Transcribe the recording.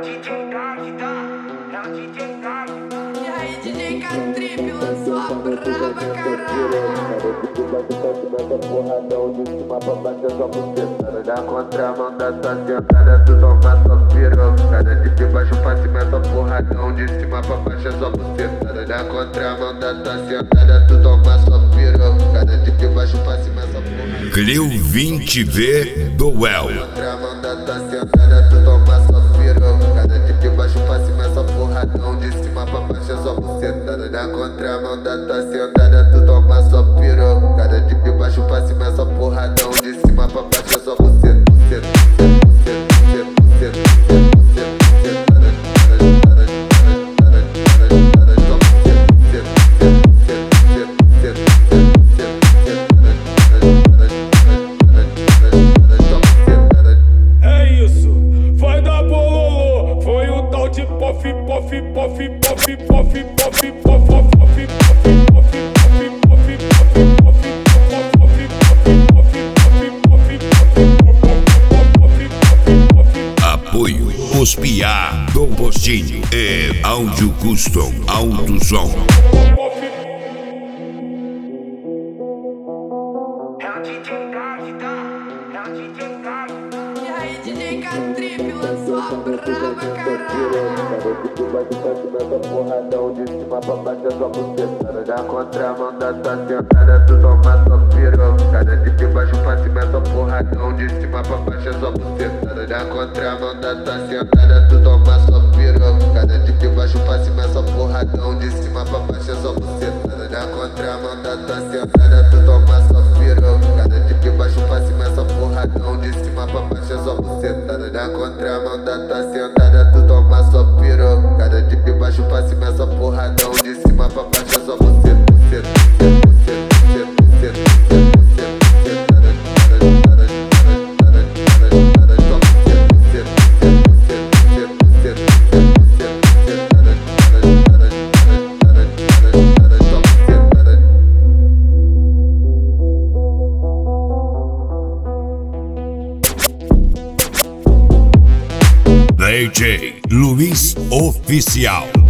DJ Gagda, é o DJ Gagda. E aí, DJ Catrip lançou a braba, caralho. Porradão de cima pra bater só buceta. Na contramão da tua sentada, tu toma só pirocada. De baixo pra cima é só porradão, de cima pra baixo é só buceta. Na contramão da tua sentada, tu toma só pirocada. De baixo pra cima é só porradão. Clio 20V do Well. Na contramão da tua sentada, tu toma só pirocada. De baixo pra cima é só porradão, de cima pra baixo é só buceta. Na contramão da tua sentada, tu toma só pirocada. De baixo pra cima é só porradão, de cima pra baixo é só buceta. É isso, vai dar bololô. Foi o tal de pof, pof, pof, pof, pof, pof, pof, pof, Apoio Os Piá do Postinho e Áudio Custom Alto Som. É o DJ Gagda, é o DJ Gagda. E aí, DJ Catrip lançou a braba, caralho. Porradão de cima pra baixo é só buceta. Na contramão da tua sentada, tu toma só pirocada. De baixo pra cima é só porradão, de cima pra baixo é só buceta. Na contramão da tua sentada, tu toma só pirocada. De baixo pra cima é só porradão, de cima pra baixo é só buceta. Na contramão da tua sentada, tu toma só pirocada. De baixo pra cima é só porradão, de cima pra baixo é só buceta. Na contramão da tua sentada, tu toma só pirocada. De baixo pra cima é só porradão, de cima pra baixo é só buceta. DJ Luiz Oficial.